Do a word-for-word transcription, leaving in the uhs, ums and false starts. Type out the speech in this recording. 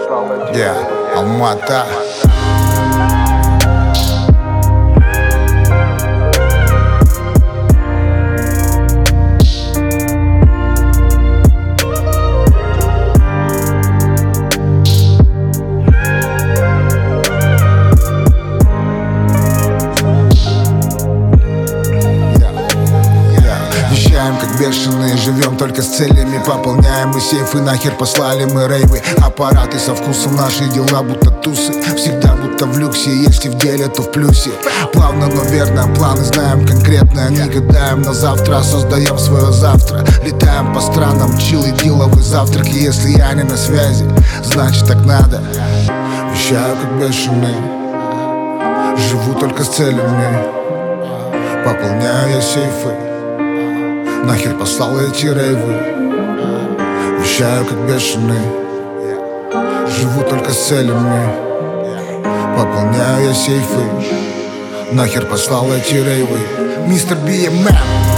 Yeah, Алмата. Как бешеные, живем только с целями. Пополняем мы сейфы, нахер послали мы рейвы. Аппараты со вкусом, наши дела будто тусы. Всегда будто в люксе, если в деле, то в плюсе. Плавно, но верно, планы знаем конкретно. Не гадаем на завтра, создаем свое завтра. Летаем по странам, чил и диловые завтраки. Если я не на связи, значит так надо. Вещаю как бешеный, живу только с целями. Пополняю я сейфы, нахер послал эти рейвы. Вещаю как бешеный, живу только с целями. Пополняю я сейфы, нахер послал эти рейвы. Мистер Би Эм Эм.